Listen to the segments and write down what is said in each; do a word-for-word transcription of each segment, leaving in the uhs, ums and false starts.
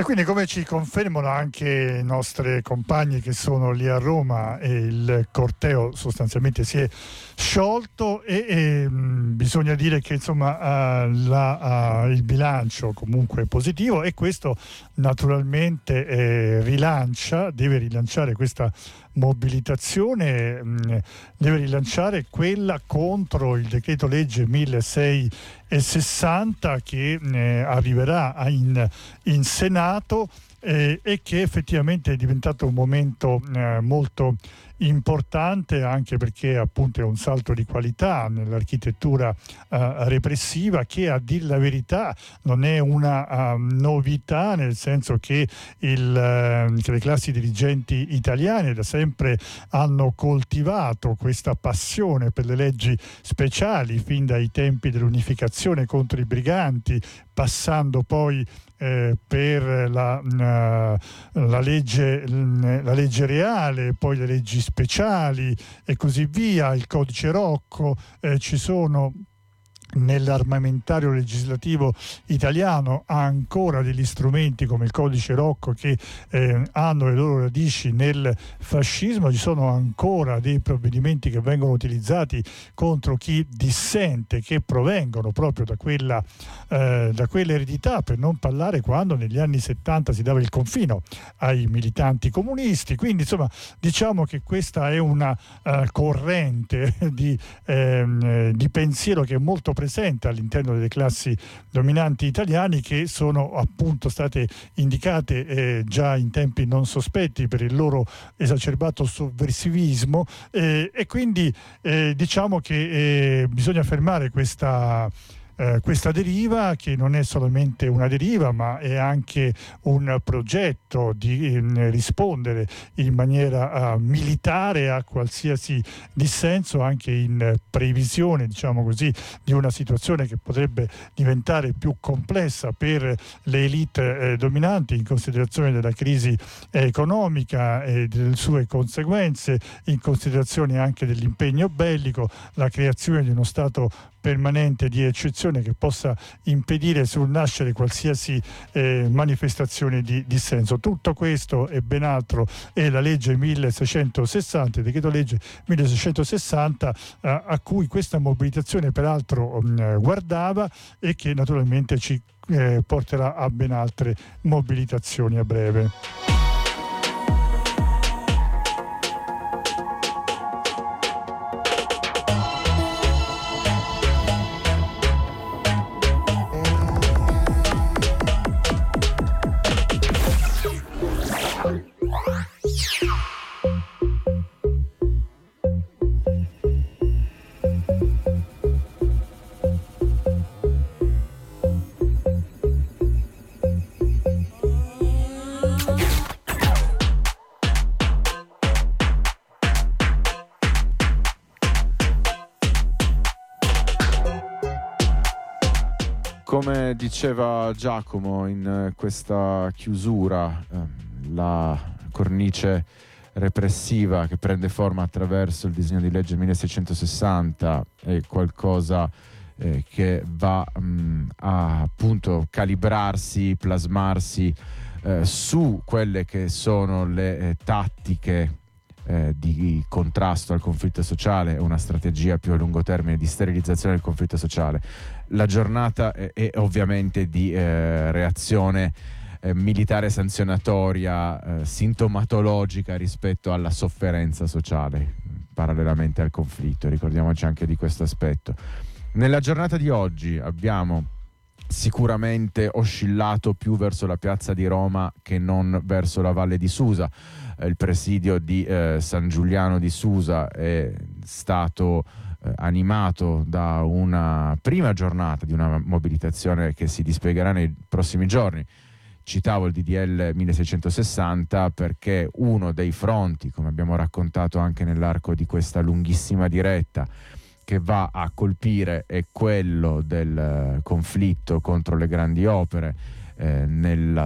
E quindi, come ci confermano anche i nostri compagni che sono lì a Roma, e il corteo sostanzialmente si è sciolto e, e mh, bisogna dire che insomma uh, la, uh, il bilancio comunque è positivo, e questo naturalmente eh, rilancia, deve rilanciare questa mobilitazione, mh, deve rilanciare quella contro il decreto legge milleseicentosessanta che eh, arriverà in, in Senato eh, e che effettivamente è diventato un momento eh, molto importante, anche perché appunto è un salto di qualità nell'architettura uh, repressiva, che a dir la verità non è una uh, novità, nel senso che, il, uh, che le classi dirigenti italiane da sempre hanno coltivato questa passione per le leggi speciali fin dai tempi dell'unificazione contro i briganti, passando poi Eh, per la, uh, la, legge, la legge reale, poi le leggi speciali e così via, il codice Rocco. Eh, ci sono nell'armamentario legislativo italiano ancora degli strumenti come il codice Rocco che eh, hanno le loro radici nel fascismo. Ci sono ancora dei provvedimenti che vengono utilizzati contro chi dissente, che provengono proprio da quella eh, da quell'eredità, per non parlare quando negli anni settanta si dava il confino ai militanti comunisti. Quindi insomma diciamo che questa è una uh, corrente di, ehm, di pensiero che è molto presente all'interno delle classi dominanti italiane, che sono appunto state indicate eh, già in tempi non sospetti per il loro esacerbato sovversivismo, eh, e quindi eh, diciamo che eh, bisogna fermare questa Eh, questa deriva, che non è solamente una deriva ma è anche un progetto di eh, rispondere in maniera uh, militare a qualsiasi dissenso, anche in previsione, diciamo così, di una situazione che potrebbe diventare più complessa per le elite eh, dominanti, in considerazione della crisi eh, economica e delle sue conseguenze, in considerazione anche dell'impegno bellico, la creazione di uno Stato permanente di eccezione che possa impedire sul nascere qualsiasi eh, manifestazione di dissenso. Tutto questo e ben altro è la legge milleseicentosessanta, il decreto legge milleseicentosessanta, eh, a cui questa mobilitazione peraltro mh, guardava, e che naturalmente ci eh, porterà a ben altre mobilitazioni a breve. Come diceva Giacomo in questa chiusura, eh, la cornice repressiva che prende forma attraverso il disegno di legge milleseicentosessanta è qualcosa eh, che va mh, a appunto calibrarsi, plasmarsi eh, su quelle che sono le eh, tattiche Eh, di contrasto al conflitto sociale, una strategia più a lungo termine di sterilizzazione del conflitto sociale. La giornata è, è ovviamente di eh, reazione eh, militare sanzionatoria, eh, sintomatologica rispetto alla sofferenza sociale parallelamente al conflitto. Ricordiamoci anche di questo aspetto. Nella giornata di oggi abbiamo sicuramente oscillato più verso la piazza di Roma che non verso la Valle di Susa. Il presidio di eh, San Giuliano di Susa è stato eh, animato da una prima giornata di una mobilitazione che si dispiegherà nei prossimi giorni. Citavo il D D L milleseicentosessanta perché uno dei fronti, come abbiamo raccontato anche nell'arco di questa lunghissima diretta, che va a colpire è quello del eh, conflitto contro le grandi opere. Eh, nella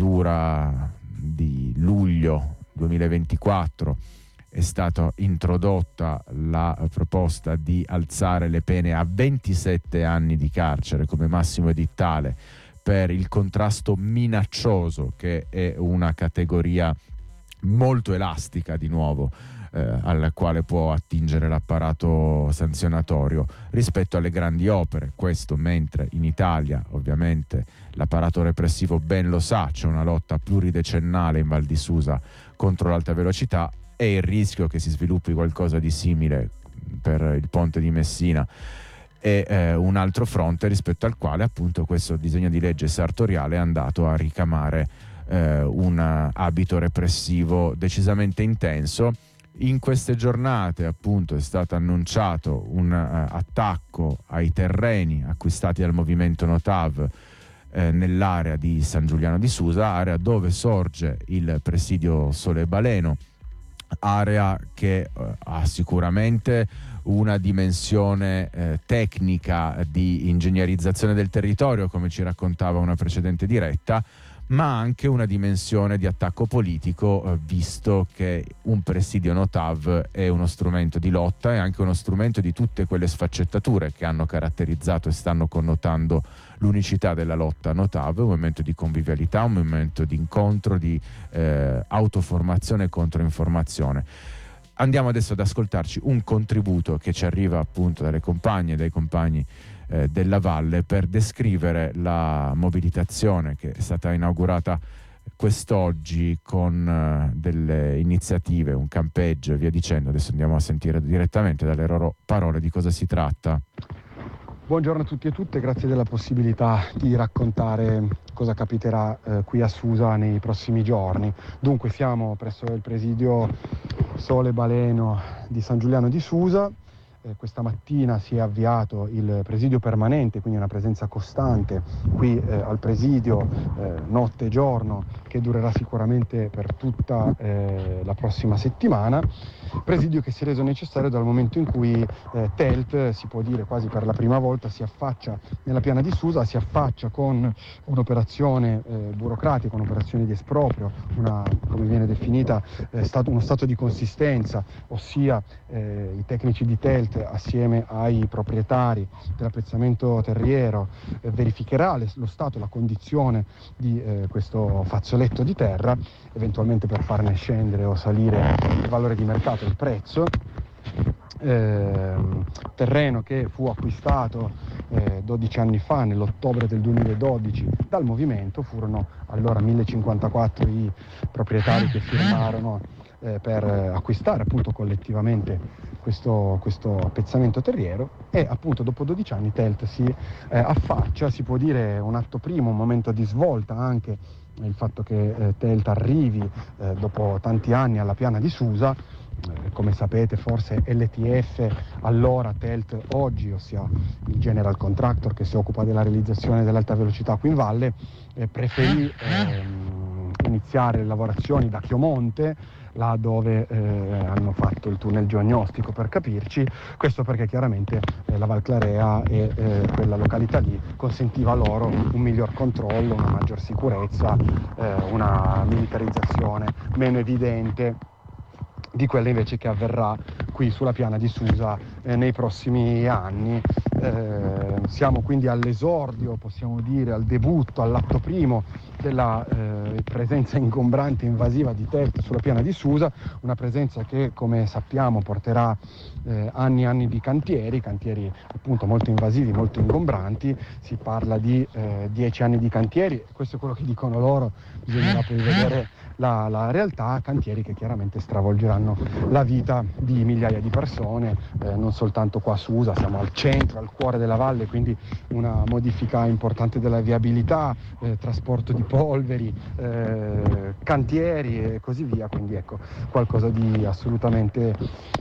stesura di luglio duemilaventiquattro è stata introdotta la proposta di alzare le pene a ventisette anni di carcere come massimo edittale per il contrasto minaccioso, che è una categoria molto elastica di nuovo, eh, alla quale può attingere l'apparato sanzionatorio rispetto alle grandi opere. Questo mentre in Italia ovviamente l'apparato repressivo ben lo sa, c'è una lotta pluridecennale in Val di Susa contro l'alta velocità, e il rischio che si sviluppi qualcosa di simile per il ponte di Messina è eh, un altro fronte rispetto al quale appunto questo disegno di legge sartoriale è andato a ricamare eh, un abito repressivo decisamente intenso. In queste giornate appunto è stato annunciato un uh, attacco ai terreni acquistati dal movimento Notav eh, nell'area di San Giuliano di Susa, area dove sorge il presidio Sole Baleno, area che uh, ha sicuramente una dimensione eh, tecnica di ingegnerizzazione del territorio, come ci raccontava una precedente diretta, ma anche una dimensione di attacco politico, eh, visto che un presidio Notav è uno strumento di lotta e anche uno strumento di tutte quelle sfaccettature che hanno caratterizzato e stanno connotando l'unicità della lotta Notav, un momento di convivialità, un momento di incontro, di eh, autoformazione e controinformazione. Andiamo adesso ad ascoltarci un contributo che ci arriva appunto dalle compagne e dai compagni eh, della Valle per descrivere la mobilitazione che è stata inaugurata quest'oggi con uh, delle iniziative, un campeggio e via dicendo. Adesso andiamo a sentire direttamente dalle loro parole di cosa si tratta. Buongiorno a tutti e tutte, grazie della possibilità di raccontare cosa capiterà eh, qui a Susa nei prossimi giorni. Dunque siamo presso il presidio Sole Baleno di San Giuliano di Susa. Eh, questa mattina si è avviato il presidio permanente, quindi una presenza costante qui eh, al presidio eh, notte e giorno, che durerà sicuramente per tutta eh, la prossima settimana. Presidio che si è reso necessario dal momento in cui eh, Telt, si può dire quasi per la prima volta, si affaccia nella piana di Susa, si affaccia con un'operazione eh, burocratica, un'operazione di esproprio, una, come viene definita, eh, stato, uno stato di consistenza, ossia eh, i tecnici di Telt assieme ai proprietari dell'appezzamento terriero eh, verificherà le, lo stato, la condizione di eh, questo fazzoletto di terra, eventualmente per farne scendere o salire il valore di mercato, il prezzo. Eh, terreno che fu acquistato eh, dodici anni fa, nell'ottobre del duemiladodici, dal movimento. Furono allora millecinquantaquattro i proprietari che firmarono eh, per acquistare appunto collettivamente questo, questo appezzamento terriero, e appunto dopo dodici anni Telt si eh, affaccia, si può dire un atto primo, un momento di svolta anche il fatto che eh, Telt arrivi eh, dopo tanti anni alla piana di Susa. Come sapete forse L T F, allora Telt oggi, ossia il general contractor che si occupa della realizzazione dell'alta velocità qui in valle, eh, preferì ehm, iniziare le lavorazioni da Chiomonte, là dove eh, hanno fatto il tunnel geognostico, per capirci. Questo perché chiaramente eh, la Val Clarea e eh, quella località lì consentiva loro un miglior controllo, una maggior sicurezza, eh, una militarizzazione meno evidente di quella invece che avverrà qui sulla piana di Susa eh, nei prossimi anni. Eh, siamo quindi all'esordio, possiamo dire, al debutto, all'atto primo della eh, presenza ingombrante e invasiva di Telt sulla piana di Susa, una presenza che, come sappiamo, porterà eh, anni e anni di cantieri, cantieri appunto molto invasivi, molto ingombranti. Si parla di eh, dieci anni di cantieri, questo è quello che dicono loro, bisognerà poi vedere la, la realtà. Cantieri che chiaramente stravolgeranno la vita di migliaia di persone, eh, non soltanto qua a Susa, siamo al centro, al cuore della valle, quindi una modifica importante della viabilità, eh, trasporto di polveri, eh, cantieri e così via, quindi ecco, qualcosa di assolutamente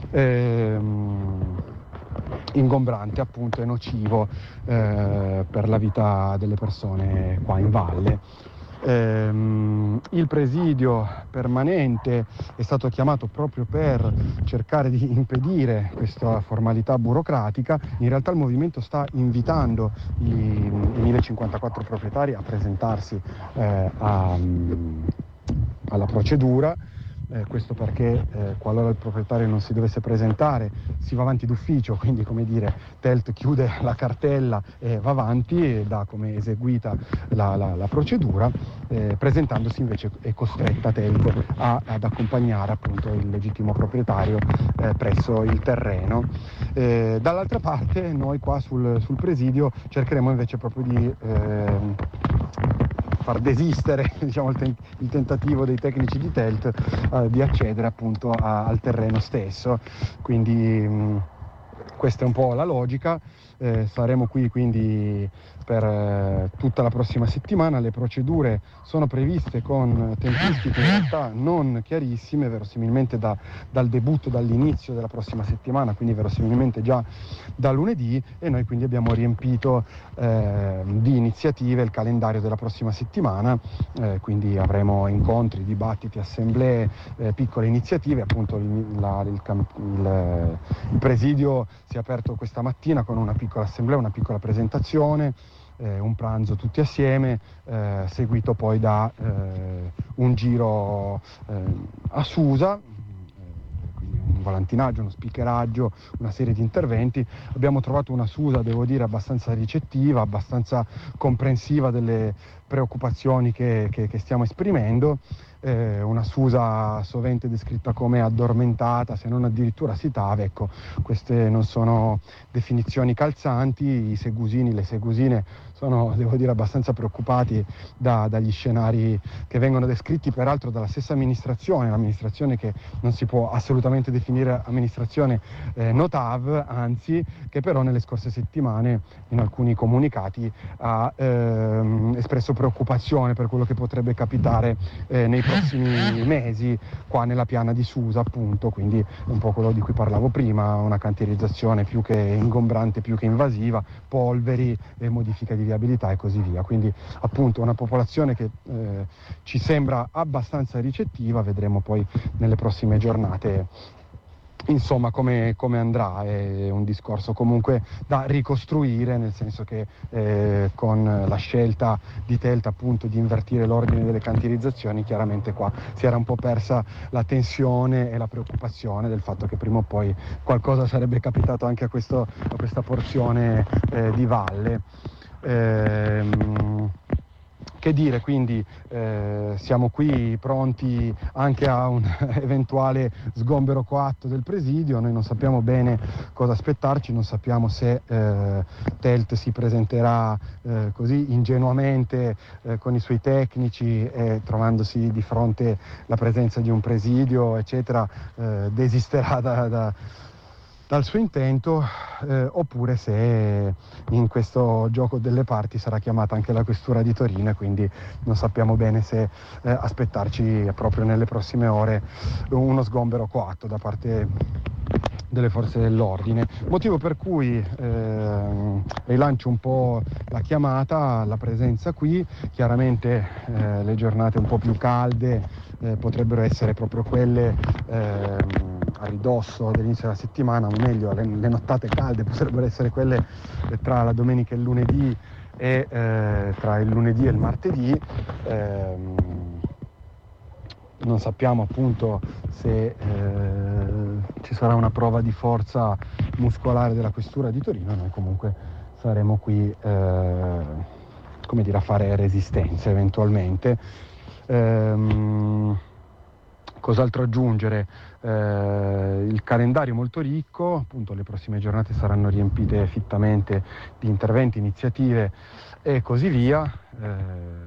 ehm, ingombrante appunto e nocivo eh, per la vita delle persone qua in valle. Ehm, il presidio permanente è stato chiamato proprio per cercare di impedire questa formalità burocratica. In realtà il movimento sta invitando i, i millecinquantaquattro proprietari a presentarsi eh, a, alla procedura. Eh, questo perché eh, qualora il proprietario non si dovesse presentare si va avanti d'ufficio, quindi come dire Telt chiude la cartella e va avanti e dà come eseguita la, la, la procedura, eh, presentandosi invece è costretta Telt a, ad accompagnare appunto il legittimo proprietario eh, presso il terreno. Eh, dall'altra parte noi qua sul, sul presidio cercheremo invece proprio di eh, far desistere diciamo, il, ten- il tentativo dei tecnici di Telt eh, di accedere appunto a- al terreno stesso, quindi mh, questa è un po' la logica. Eh, saremo qui quindi per eh, tutta la prossima settimana. Le procedure sono previste con tempistiche in realtà non chiarissime, verosimilmente da, dal debutto, dall'inizio della prossima settimana, quindi verosimilmente già da lunedì, e noi quindi abbiamo riempito eh, di iniziative il calendario della prossima settimana, eh, quindi avremo incontri, dibattiti, assemblee, eh, piccole iniziative. Appunto il, la, il, il, il presidio si è aperto questa mattina con una piccola assemblea, una piccola presentazione, eh, un pranzo tutti assieme, eh, seguito poi da eh, un giro eh, a Susa, eh, quindi un volantinaggio, uno speakeraggio, una serie di interventi. Abbiamo trovato una Susa, devo dire, abbastanza ricettiva, abbastanza comprensiva delle preoccupazioni che, che, che stiamo esprimendo. Eh, una Susa sovente descritta come addormentata, se non addirittura sitave. Ecco, queste non sono definizioni calzanti. I segusini, le segusine sono, devo dire, abbastanza preoccupati da, dagli scenari che vengono descritti peraltro dalla stessa amministrazione, l'amministrazione che non si può assolutamente definire amministrazione eh, Notav, anzi, che però nelle scorse settimane in alcuni comunicati ha ehm, espresso preoccupazione per quello che potrebbe capitare eh, nei prossimi mesi qua nella piana di Susa, appunto. Quindi è un po' quello di cui parlavo prima, una cantierizzazione più che ingombrante, più che invasiva, polveri e modifica di viabilità e così via. Quindi appunto una popolazione che eh, ci sembra abbastanza ricettiva. Vedremo poi nelle prossime giornate insomma come, come andrà. È un discorso comunque da ricostruire, nel senso che eh, con la scelta di Telt appunto di invertire l'ordine delle cantierizzazioni, chiaramente qua si era un po' persa la tensione e la preoccupazione del fatto che prima o poi qualcosa sarebbe capitato anche a, questo, a questa porzione eh, di valle. Ehm, Che dire, quindi eh, siamo qui pronti anche a un eventuale sgombero coatto del presidio. Noi non sappiamo bene cosa aspettarci, non sappiamo se eh, Telt si presenterà eh, così ingenuamente eh, con i suoi tecnici e trovandosi di fronte la presenza di un presidio, eccetera, eh, desisterà da... da dal suo intento, eh, oppure se in questo gioco delle parti sarà chiamata anche la questura di Torino, e quindi non sappiamo bene se eh, aspettarci proprio nelle prossime ore uno sgombero coatto da parte delle forze dell'ordine, motivo per cui eh, rilancio un po' la chiamata, la presenza qui. Chiaramente eh, le giornate un po' più calde eh, potrebbero essere proprio quelle eh, a ridosso dell'inizio della settimana, o meglio le, le nottate calde potrebbero essere quelle tra la domenica e il lunedì e eh, tra il lunedì e il martedì. ehm, non sappiamo appunto se eh, ci sarà una prova di forza muscolare della questura di Torino. Noi comunque saremo qui eh, come dire, a fare resistenza eventualmente. ehm, Cos'altro aggiungere? Eh, il calendario è molto ricco, appunto le prossime giornate saranno riempite fittamente di interventi, iniziative e così via. Eh,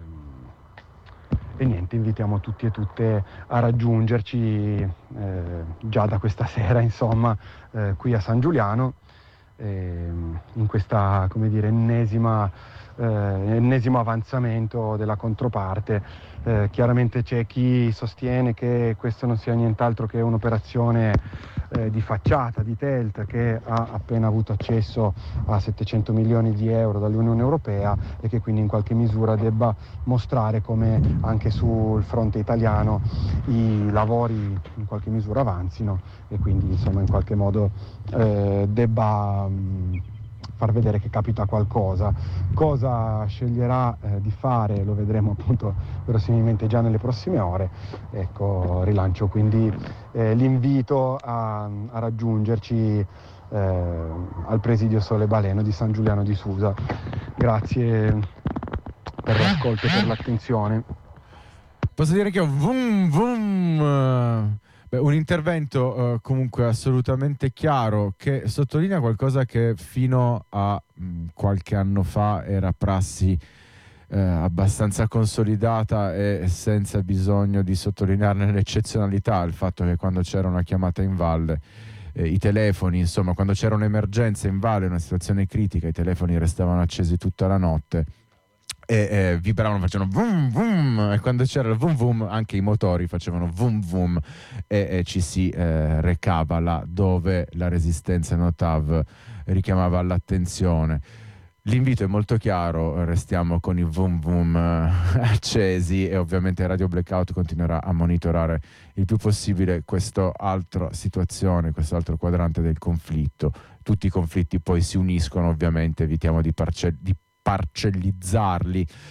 e niente, invitiamo tutti e tutte a raggiungerci eh, già da questa sera, insomma, eh, qui a San Giuliano, eh, in questa, come dire, ennesima, eh, ennesimo avanzamento della controparte. Eh, chiaramente c'è chi sostiene che questo non sia nient'altro che un'operazione eh, di facciata di Telt, che ha appena avuto accesso a settecento milioni di euro dall'Unione Europea e che quindi in qualche misura debba mostrare come anche sul fronte italiano i lavori in qualche misura avanzino, e quindi insomma in qualche modo eh, debba mh, far vedere che capita qualcosa. Cosa sceglierà eh, di fare lo vedremo appunto verosimilmente già nelle prossime ore. Ecco, rilancio quindi eh, l'invito a, a raggiungerci eh, al Presidio Sole Baleno di San Giuliano di Susa. Grazie per l'ascolto e per l'attenzione. Posso dire che ho vum vum Beh, un intervento uh, comunque assolutamente chiaro, che sottolinea qualcosa che fino a mh, qualche anno fa era prassi eh, abbastanza consolidata e senza bisogno di sottolinearne l'eccezionalità, il fatto che quando c'era una chiamata in valle eh, i telefoni, insomma quando c'era un'emergenza in valle, una situazione critica, i telefoni restavano accesi tutta la notte e eh, vibravano, facevano vum vum, e quando c'era il vum vum anche i motori facevano vum vum e, e ci si eh, recava là dove la resistenza Notav richiamava l'attenzione. L'invito è molto chiaro, restiamo con i vum vum eh, accesi e ovviamente Radio Blackout continuerà a monitorare il più possibile questa altra situazione, questo altro quadrante del conflitto. Tutti i conflitti poi si uniscono, ovviamente evitiamo di, parce- di parcellizzarli